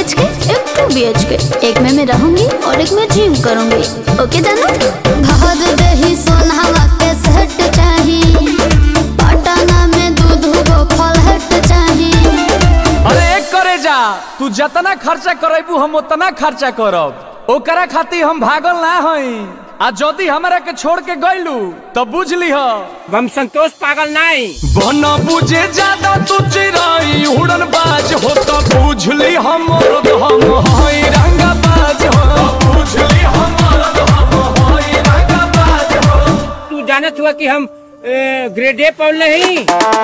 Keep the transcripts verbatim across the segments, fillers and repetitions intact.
H के एक to be H के। एक में मैं रहूंगी और एक में जिम करूंगी। ओके जानो भाग दही सोनावा के सेट चाहिए, पटना में दूध वो फल हट चाहिए। अरे एक करे जा, तू जितना खर्चा करेबू हम उतना खर्चा करब। ओकरा खातिर हम भागल ना हई। आ जदी हमरा के छोड़ के गइलू तो बुझ ली हो हम संतोष पागल नहीं। बना बुझे ज्यादा तू चिराई उड़न बाज हो तो बुझ ली हम हम हई रंगा बाज हो। बुझ ली हम हम हई रंगा बाज हो। तू जानत हुआ कि हम ग्रेड ए पढ़ नहीं।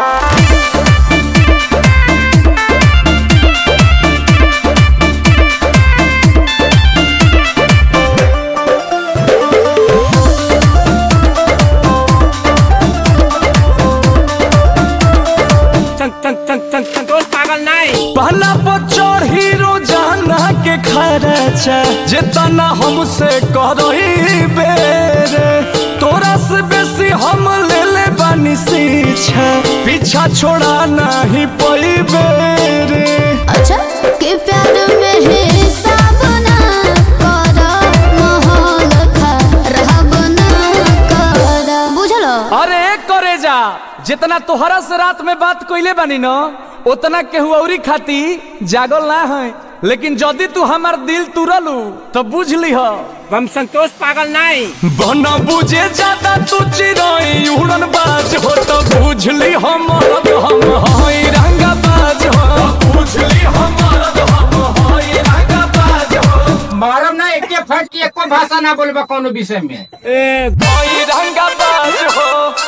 संतोष पागल नहीं। पहला बच्चों हीरो जाना के खर्चा जितना हमसे करही बेरे, तोरा से बेसी हम ले ले बानी सीछा, पीछा छोड़ा नहीं पई बेरे। अच्छा के प्यार में हिसाब ना करा, माहौल खराब ना करा, बुझलो। अरे एक करे जा, जितना तोहरा से रात में बात कइले बानी न उतना केहू औरी खाती जागल ना है। लेकिन जदी तू हमार दिल तुरलू तो बुझ ली हो हम संतोष पागल नहीं। बना बुझे ज्यादा तू चिराई उड़न बाज हो तो बुझ ली हम हम हई रंगा बाज हो। बुझ ली हम हम हई रंगा बाज हो। मारम ना एक फट की एको भाषा ना बोलबा कोनो विषय में। ए हई रंगा बाज हो,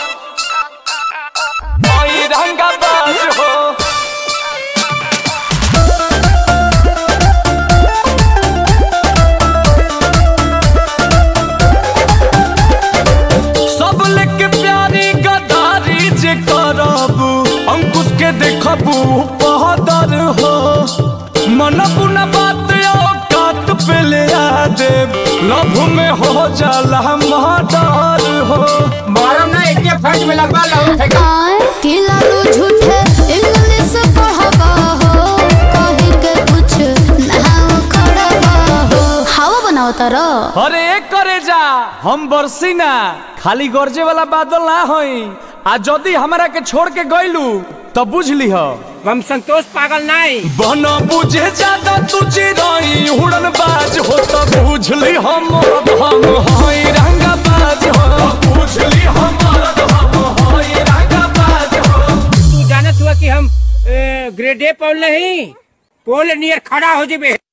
हई रंगा बाज हो। सब लेके प्यारी गदारी जे करबू, अंकुश के देखबू बहादुर हो। मन पुना बात औकात पे ले आ दे, लभ में हो जाला मर्डर हो। मारम ना एक फट में लगवा लो फेंका। कि लालू झूठे इंग्लिश पढ़बा हो, कहीं के कुछ ना खड़बा हो, हवा बनाओ तारा। अरे एक करे जा, हम बरसी ना खाली गरजे वाला बादल ना होई। आ जदी हमरा के छोड़ के गइलू तो बुझ ली हो हम संतोष पागल नहीं। बना बुझे ज्यादा तू चिराई उड़न बाज हो तो बुझ ली हम हम हई रंगा बाज हो। बुझ ली हम हम हई रंगा बाज हो। तू जानत हुआ कि हम ग्रेड ए पढ़ नहीं, पोल नियर खड़ा हो जेबे।